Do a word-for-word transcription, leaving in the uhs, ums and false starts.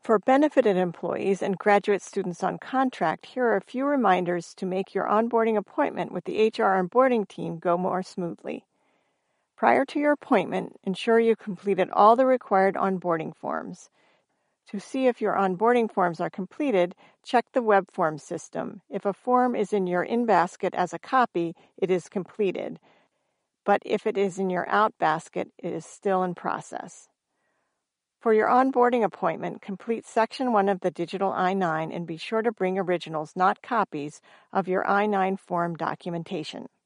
For benefited employees and graduate students on contract, here are a few reminders to make your onboarding appointment with the H R onboarding team go more smoothly. Prior to your appointment, ensure you completed all the required onboarding forms. To see if your onboarding forms are completed, check the web form system. If a form is in your in basket as a copy, it is completed. But if it is in your out basket, it is still in process. For your onboarding appointment, complete Section one of the digital I nine and be sure to bring originals, not copies, of your I nine form documentation.